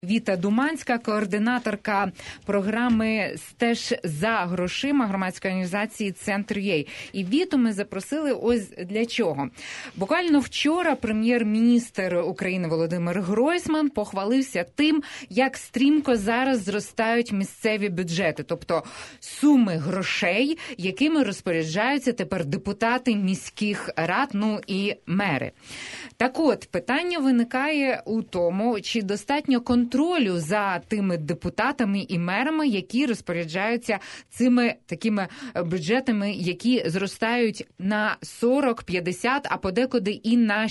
Віта Думанська, координаторка програми «Стеж за грошима» громадської організації «Центр.ЮА». І Віту ми запросили ось для чого. Буквально вчора прем'єр-міністр України Володимир Гройсман похвалився тим, як стрімко зараз зростають місцеві бюджети, тобто суми грошей, якими розпоряджаються тепер депутати міських рад, ну і мери. Так от, питання виникає у тому, чи достатньо контролю за тими депутатами і мерами, які розпоряджаються цими такими бюджетами, які зростають на 40, 50, а подекуди і на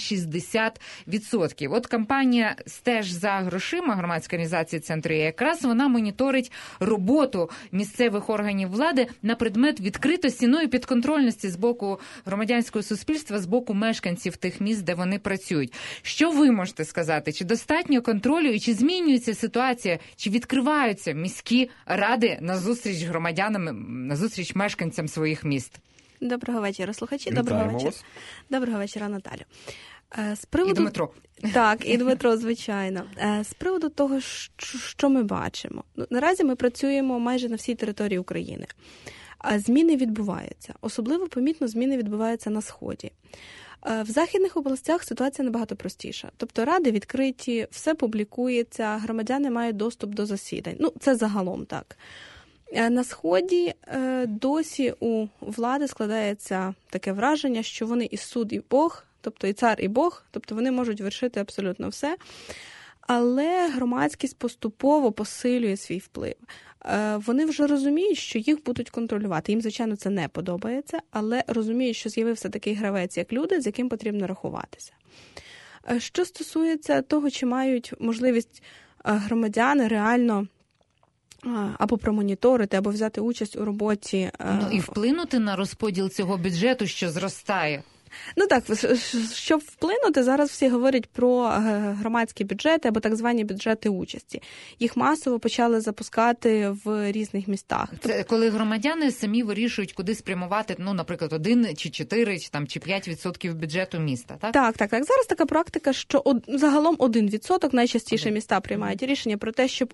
60%. От кампанія «Стеж за грошима» громадської організації «Центр.ЮА» якраз вона моніторить роботу місцевих органів влади на предмет відкритості, ну і підконтрольності з боку громадянського суспільства, з боку мешканців тих міст, де вони працюють. Що ви можете сказати? Чи достатньо контролю і чи змінюється ситуація, чи відкриваються міські ради назустріч громадянам, назустріч мешканцям своїх міст? Доброго вечора, слухачі. Доброго вечора, Наталю. З приводу... І Дмитро. Так, і Дмитро, звичайно. З приводу того, що ми бачимо. Наразі ми працюємо майже на всій території України. Зміни відбуваються. Особливо помітно зміни відбуваються на Сході. В західних областях ситуація набагато простіша. Тобто ради відкриті, все публікується, громадяни мають доступ до засідань. Ну, це загалом так. На Сході досі у влади складається таке враження, що вони і суд, і Бог, тобто і цар, і Бог, тобто вони можуть вершити абсолютно все. Але громадськість поступово посилює свій вплив. Вони вже розуміють, що їх будуть контролювати. Їм, звичайно, це не подобається, але розуміють, що з'явився такий гравець, як люди, з яким потрібно рахуватися. Що стосується того, чи мають можливість громадяни реально або промоніторити, або взяти участь у роботі. Ну і вплинути на розподіл цього бюджету, що зростає. Ну так, щоб вплинути, зараз всі говорять про громадські бюджети або так звані бюджети участі. Їх масово почали запускати в різних містах. Це коли громадяни самі вирішують, куди спрямувати, ну, наприклад, 1 чи 4 чи 5% бюджету міста, так? Так. Зараз така практика, що загалом 1%, найчастіше міста приймають рішення про те, щоб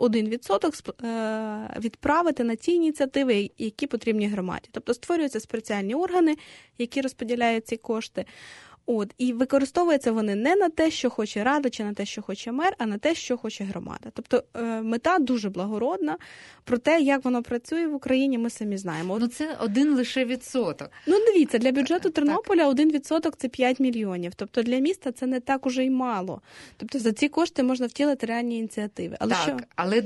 1% відправити на ті ініціативи, які потрібні громаді. Тобто створюються спеціальні органи, які розподіляють ці кошти. І використовуються вони не на те, що хоче рада, чи на те, що хоче мер, а на те, що хоче громада. Тобто мета дуже благородна. Про те, як воно працює в Україні, ми самі знаємо. Ну це 1 лише відсоток. Ну дивіться, для бюджету Тернополя 1% – це 5 мільйонів. Тобто для міста це не так уже й мало. Тобто за ці кошти можна втілити реальні ініціативи. Але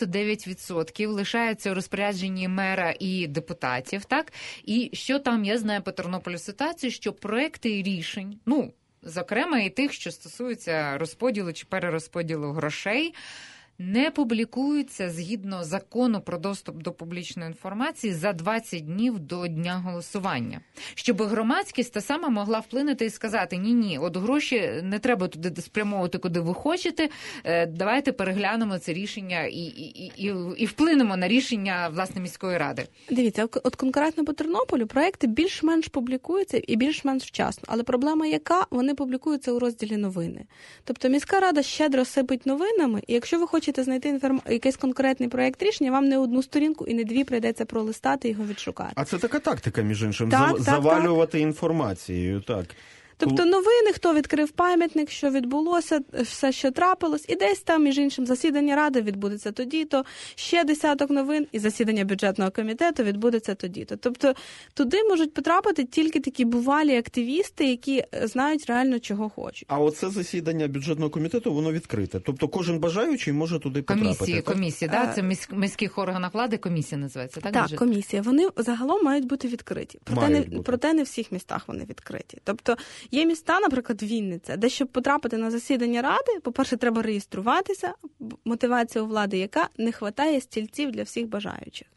99% лишається у розпорядженні мера і депутатів, так? І що там, я знаю по Тернополю ситуацію, що проекти рішень, ну, зокрема і тих, що стосуються розподілу чи перерозподілу грошей, не публікуються згідно закону про доступ до публічної інформації за 20 днів до дня голосування. Щоб громадськість та сама могла вплинути і сказати, ні, от гроші не треба туди спрямовувати, куди ви хочете, давайте переглянемо це рішення і вплинемо на рішення, власне, міської ради. Дивіться, от конкретно по Тернополю проекти більш-менш публікуються і більш-менш вчасно. Але проблема яка? Вони публікуються у розділі новини. Тобто міська рада щедро сипить новинами, і якщо ви хочете знайти якийсь конкретний проєкт рішення, вам не одну сторінку і не дві прийдеться пролистати і його відшукати. А це така тактика, між іншим, завалювати інформацією, так. Тобто новини, хто відкрив пам'ятник, що відбулося, все, що трапилось, і десь там, між іншим, засідання ради відбудеться тоді-то, ще десяток новин, і засідання бюджетного комітету відбудеться тоді-то. Тобто туди можуть потрапити тільки такі бувалі активісти, які знають реально, чого хочуть. А оце засідання бюджетного комітету, воно відкрите. Тобто кожен бажаючий може туди потрапити. Комісії, так? Це в міських органах влади комісія називається, так? Так, комісія. Вони загалом мають бути відкриті. Проте не в всіх містах вони відкриті. Тобто є міста, наприклад, Вінниця, де щоб потрапити на засідання ради, по-перше, треба реєструватися, мотивація у влади яка, не вистачає стільців для всіх бажаючих.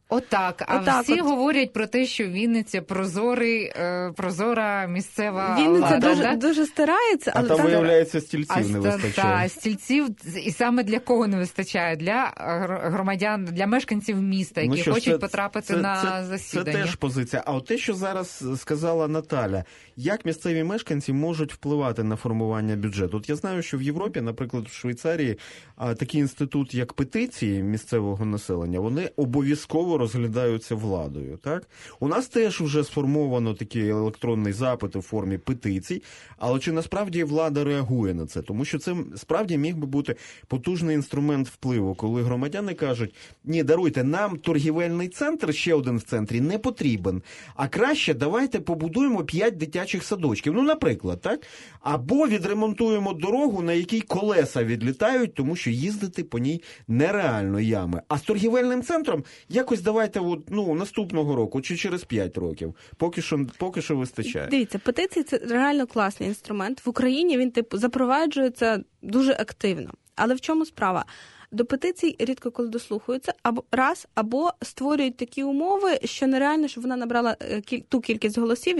Отак. А всі говорять про те, що Вінниця прозора місцева Вінниця влада. дуже старається, але там, виявляється, стільців не вистачає. Стільців, і саме для кого не вистачає? Для громадян, для мешканців міста, які хочуть потрапити на засідання. Це теж позиція. А от те, що зараз сказала Наталя, як місцеві мешканці можуть впливати на формування бюджету? От я знаю, що в Європі, наприклад, в Швейцарії, такий інститут, як петиції місцевого населення, вони обов'язково розглядаються владою. Так? У нас теж вже сформовано такий електронний запит у формі петицій, але чи насправді влада реагує на це? Тому що це справді міг би бути потужний інструмент впливу, коли громадяни кажуть, ні, даруйте, нам торгівельний центр, ще один в центрі, не потрібен, а краще давайте побудуємо 5 дитячих садочків, ну, наприклад, так? Або відремонтуємо дорогу, на якій колеса відлітають, тому що їздити по ній нереально ями. А з торгівельним центром якось давайте наступного року чи через 5 років. Поки що вистачає. Дивіться, петиції – це реально класний інструмент. В Україні він запроваджується дуже активно. Але в чому справа? До петицій рідко коли дослухаються, або створюють такі умови, що нереально, щоб вона набрала ту кількість голосів,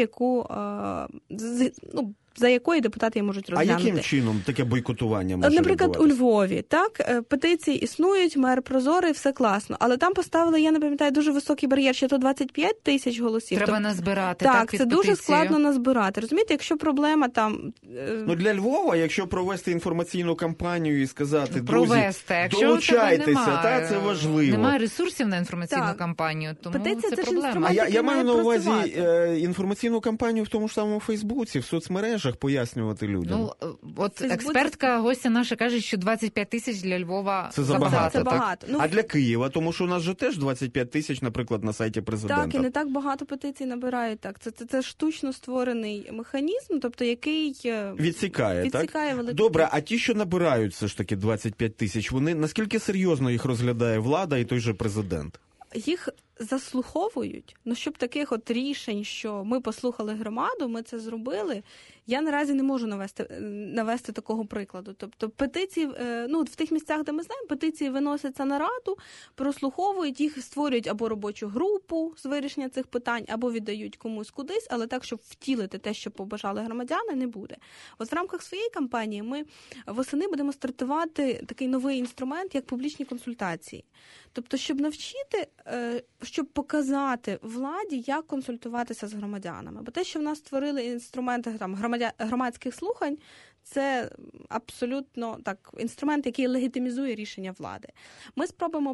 за якої депутати її можуть розглянути. А яким чином таке бойкотування може Наприклад, у Львові, так, петиції існують, мер прозорий, все класно. Але там поставили, я не пам'ятаю, дуже високий бар'єр, що то 25 тисяч голосів. Треба назбирати, так, це дуже складно назбирати. Розумієте, якщо проблема там... для Львова, якщо провести інформаційну кампанію і сказати, провести. Друзі, долучайтеся, це важливо. Немає ресурсів на інформаційну кампанію, тому петиція, це проблема. А я маю на увазі інформаційну кампанію в тому ж самому Фейсбуці, в соцмережах, пояснювати людям. Експертка, гостя наша, каже, що 25 тисяч для Львова це забагато. Це багато. А для Києва? Тому що у нас же теж 25 тисяч, наприклад, на сайті президента. Так, і не так багато петицій набирають. Так, це штучно створений механізм, тобто який відсікає, так? велику. Добре, а ті, що набирають все ж таки 25 тисяч, вони наскільки серйозно їх розглядає влада і той же президент? Їх заслуховують, щоб таких от рішень, що ми послухали громаду, ми це зробили, я наразі не можу навести такого прикладу. Тобто петиції, в тих місцях, де ми знаємо, петиції виносяться на раду, прослуховують, їх створюють або робочу групу з вирішення цих питань, або віддають комусь кудись, але так, щоб втілити те, що побажали громадяни, не буде. От в рамках своєї кампанії ми восени будемо стартувати такий новий інструмент, як публічні консультації. Тобто, щоб навчити, щоб показати владі, як консультуватися з громадянами. Бо те, що в нас створили інструменти громадських слухань, це абсолютно так інструмент, який легітимізує рішення влади. Ми спробуємо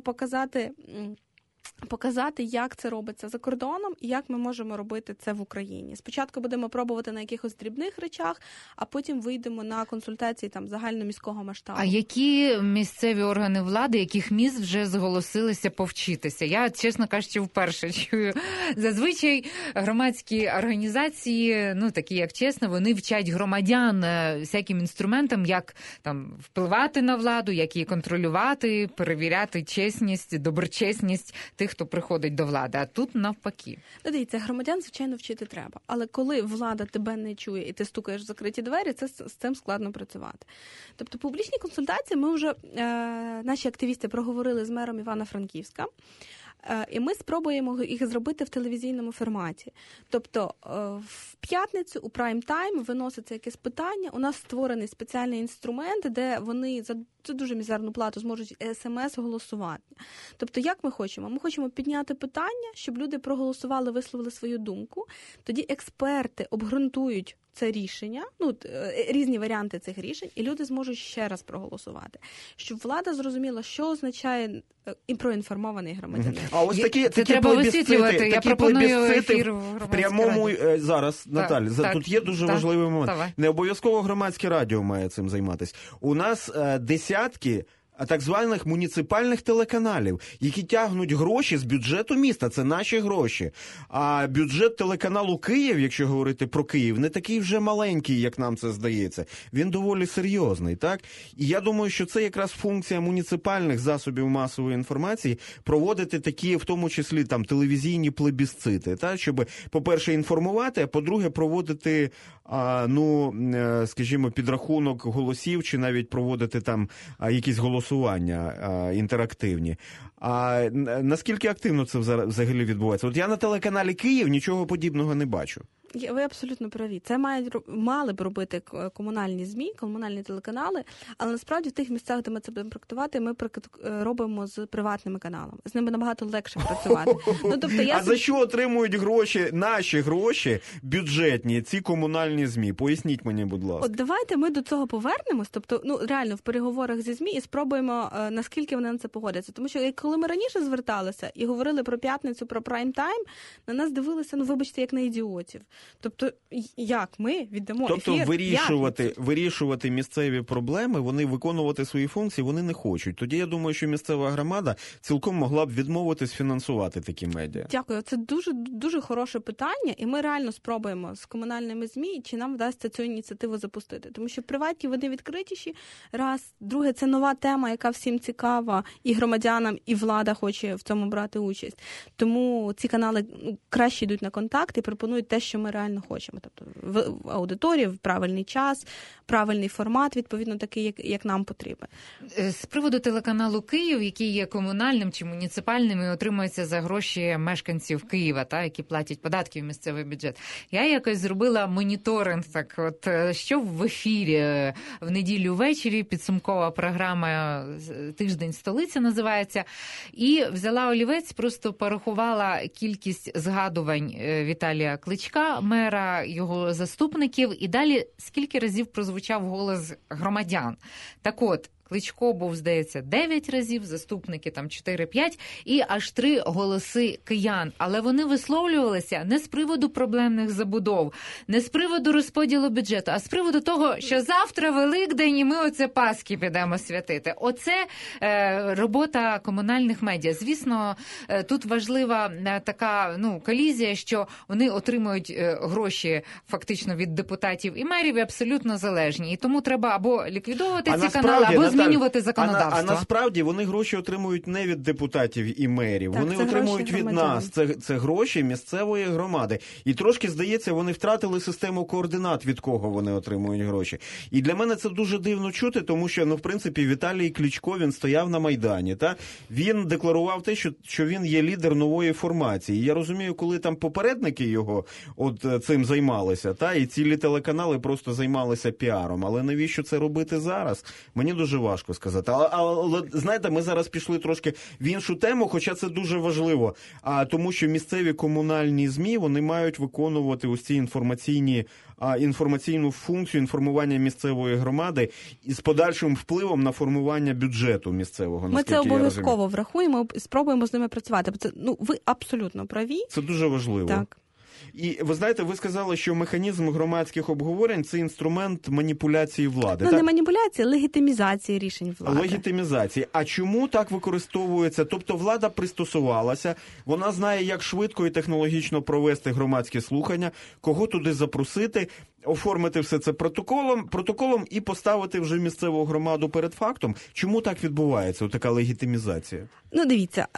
показати, як це робиться за кордоном і як ми можемо робити це в Україні. Спочатку будемо пробувати на якихось дрібних речах, а потім вийдемо на консультації загальноміського масштабу. А які місцеві органи влади, яких міст вже зголосилися повчитися? Я, чесно кажучи, вперше чую. Зазвичай громадські організації, такі як чесно, вони вчать громадян всяким інструментам, як впливати на владу, як її контролювати, перевіряти чесність, доброчесність тих, хто приходить до влади, а тут навпаки. Дивіться, громадян, звичайно, вчити треба. Але коли влада тебе не чує і ти стукаєш в закриті двері, з цим складно працювати. Тобто публічні консультації ми вже, наші активісти проговорили з мером Івано-Франківська, і ми спробуємо їх зробити в телевізійному форматі. Тобто в п'ятницю у прайм-тайм виноситься якесь питання, у нас створений спеціальний інструмент, де вони за дуже мізерну плату зможуть СМС-голосувати. Тобто як ми хочемо? Ми хочемо підняти питання, щоб люди проголосували, висловили свою думку. Тоді експерти обґрунтують це рішення, різні варіанти цих рішень, і люди зможуть ще раз проголосувати. Щоб влада зрозуміла, що означає проінформований громадянин. А ось такі треба висвітлювати. Я пропоную ефір в прямому зараз, Наталі, тут є дуже важливий момент. Давай. Не обов'язково громадське радіо має цим займатися. У нас десятки так званих муніципальних телеканалів, які тягнуть гроші з бюджету міста. Це наші гроші. А бюджет телеканалу «Київ», якщо говорити про Київ, не такий вже маленький, як нам це здається. Він доволі серйозний, так? І я думаю, що це якраз функція муніципальних засобів масової інформації проводити такі, в тому числі, телевізійні плебісцити, так? Щоб, по-перше, інформувати, а по-друге, проводити, скажімо, підрахунок голосів, чи навіть проводити якісь голосування голосування інтерактивні. А наскільки активно це взагалі відбувається? От я на телеканалі «Київ» нічого подібного не бачу. Ви абсолютно праві. Це мали б робити комунальні ЗМІ, комунальні телеканали, але насправді в тих місцях, де ми це будемо практикувати, ми робимо з приватними каналами. З ними набагато легше працювати. А за що отримують гроші, наші гроші, бюджетні, ці комунальні ЗМІ? Поясніть мені, будь ласка. От давайте ми до цього повернемось, тобто, реально, в переговорах зі ЗМІ і спробуємо, наскільки вони на це погодяться. Тому що, коли ми раніше зверталися і говорили про п'ятницю, про прайм-тайм, на нас дивилися, вибачте, як на ідіотів. Тобто, як ми віддамо ефір? Вирішувати місцеві проблеми, вони виконувати свої функції, вони не хочуть. Тоді я думаю, що місцева громада цілком могла б відмовитись фінансувати такі медіа. Дякую. Це дуже, дуже хороше питання, і ми реально спробуємо з комунальними ЗМІ, чи нам вдасться цю ініціативу запустити. Тому що приватні, вони відкритіші. Раз. Друге, це нова тема, яка всім цікава, і громадянам, і влада хоче в цьому брати участь. Тому ці канали краще йдуть на контакт і пропонують те, що ми реально хочемо. Тобто в аудиторії, в правильний час, правильний формат, відповідно, такий, як нам потрібен. З приводу телеканалу «Київ», який є комунальним чи муніципальним і отримується за гроші мешканців Києва, які платять податки в місцевий бюджет. Я якось зробила моніторинг, що в ефірі в неділю ввечері, підсумкова програма «Тиждень столиці» називається, і взяла олівець, просто порахувала кількість згадувань Віталія Кличка, мера, його заступників, і далі скільки разів прозвучав голос громадян. Так от, Кличко був, здається, 9 разів, заступники 4-5 і аж 3 голоси киян. Але вони висловлювалися не з приводу проблемних забудов, не з приводу розподілу бюджету, а з приводу того, що завтра Великдень і ми оце Пасхи підемо святити. Оце робота комунальних медіа. Звісно, тут важлива така колізія, що вони отримують гроші фактично від депутатів і мерів і абсолютно залежні. І тому треба або ліквідовувати ці канали, або змінювати законодавство. А насправді вони гроші отримують не від депутатів і мерів. Так, вони отримують від нас. Це гроші місцевої громади. І трошки, здається, вони втратили систему координат, від кого вони отримують гроші. І для мене це дуже дивно чути, тому що, в принципі, Віталій Кличко, він стояв на Майдані. Він декларував те, що він є лідер нової формації. І я розумію, коли там попередники його цим займалися, і цілі телеканали просто займалися піаром. Але навіщо це робити зараз? Мені дуже важко сказати. Але, знаєте, ми зараз пішли трошки в іншу тему, хоча це дуже важливо. Тому що місцеві комунальні ЗМІ, вони мають виконувати ось ці інформаційну функцію інформування місцевої громади із подальшим впливом на формування бюджету місцевого. Ми це обов'язково врахуємо і спробуємо з ними працювати. Це, ви абсолютно праві. Це дуже важливо. Так. І ви знаєте, ви сказали, що механізм громадських обговорень – це інструмент маніпуляції влади. Не маніпуляції, легітимізації рішень влади. Легітимізації. А чому так використовується? Тобто влада пристосувалася, вона знає, як швидко і технологічно провести громадські слухання, кого туди запросити, оформити все це протоколом і поставити вже місцеву громаду перед фактом. Чому так відбувається, така легітимізація? Дивіться,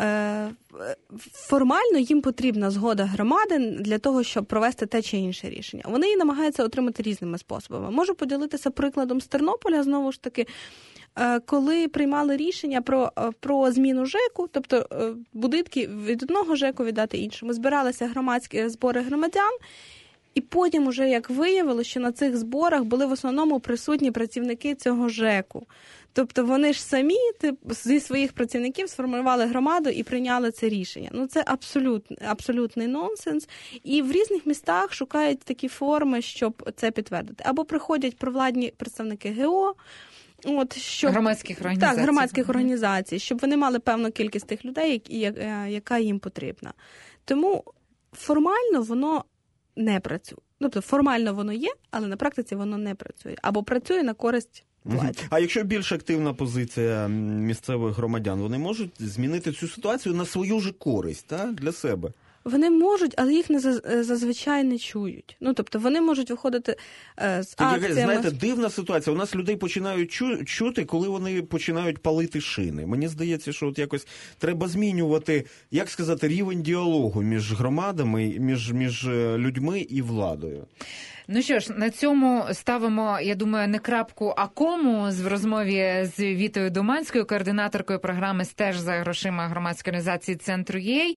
формально їм потрібна згода громади для того, щоб провести те чи інше рішення. Вони її намагаються отримати різними способами. Можу поділитися прикладом з Тернополя, знову ж таки, коли приймали рішення про зміну ЖЕКу, тобто будинки від одного ЖЕКу віддати іншому. Збиралися громадські збори громадян, і потім уже, як виявилося, що на цих зборах були в основному присутні працівники цього ЖЕКу. Тобто вони ж самі зі своїх працівників сформували громаду і прийняли це рішення. Це абсолютний нонсенс. І в різних містах шукають такі форми, щоб це підтвердити. Або приходять провладні представники ГО, громадських організацій. Так, громадських організацій, щоб вони мали певну кількість тих людей, яка їм потрібна. Тому формально воно не працює. Тобто формально воно є, але на практиці воно не працює. Або працює на користь владі. А якщо більш активна позиція місцевих громадян, вони можуть змінити цю ситуацію на свою ж користь, для себе? Вони можуть, але їх зазвичай не чують. Ну, тобто вони можуть виходити з акціями. Знаєте, дивна ситуація. У нас людей починають чути, коли вони починають палити шини. Мені здається, що от якось треба змінювати, як сказати, рівень діалогу між громадами, між людьми і владою. Ну що ж, на цьому ставимо, я думаю, не крапку, а кому в розмові з Вітою Думанською, координаторкою програми «Стеж за грошима» громадської організації «Центр.ua».